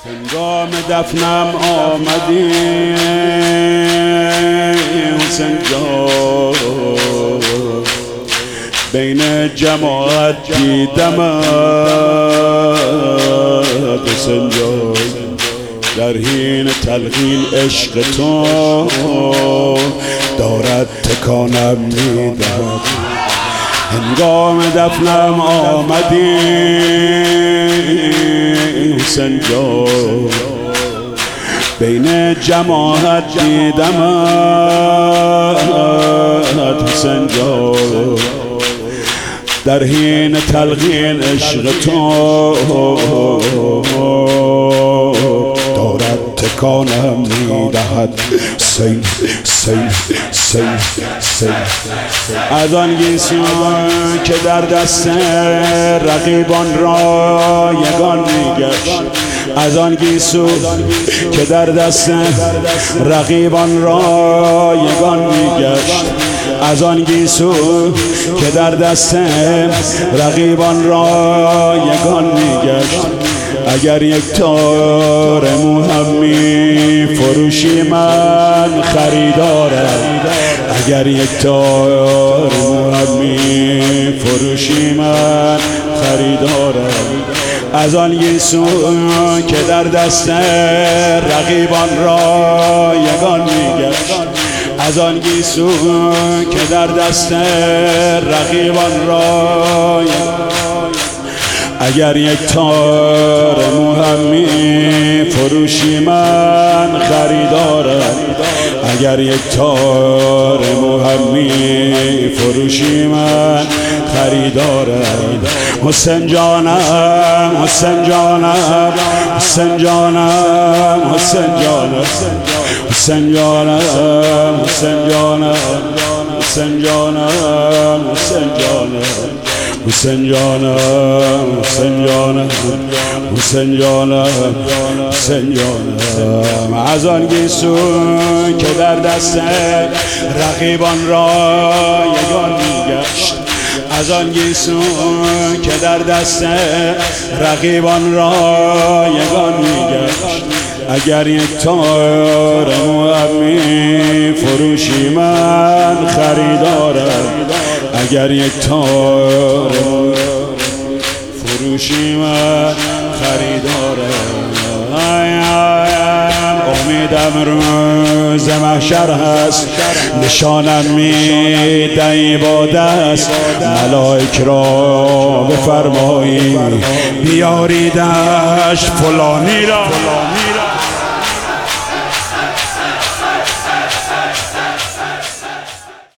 هنگام دفنم آمدی حسین جان، بین جماعت دیدمت حسین جان، در حین تلقین عشق تو دارد تکانم میدهد. هنگام دفنم آمدی حسین جان، بین جماعت دیدمت حسین جان، در حین تلقین عشق تو دارد تکانم میدهد. حسین حسین حسین حسین، از آن گیسو که در دست رقیبان را یگان میگشت، از آن گیسو که در دست رقیبان را یگان میگشت، از آن گیسو که در دست رقیبان را یگان میگشت. اگر یک تار موهمی فروشی من خریدارم، اگر یک تار موهمی فروشی من خریدارم، از آن گیسو که در دست رقیبان را یگان میگشت، از آن گیسو که در دست رقیبان را اگر یک تار موهمی فروشی من خریدارم، اگر یک تار موهمی فروشی من خریدارم. حسین جانم حسین جانم حسین جانم حسین جانم حسین جانم حسین جانم حسین جانم حسین جانم حسین جانم حسین جانم حسین جانم حسین جانم، از آن گیسو که در دست رقیبان را یگان میگشت، از آن گیسو که در دست رقیبان را یگان میگشت. اگر یک تار موهمی فروشی من خریدارم، اگر یک تار فروشی من خریدارم. امیدم روز محشر هست، نشانم میدهی با دست، ملائک را بفرمایی بیاریدش فلانی را.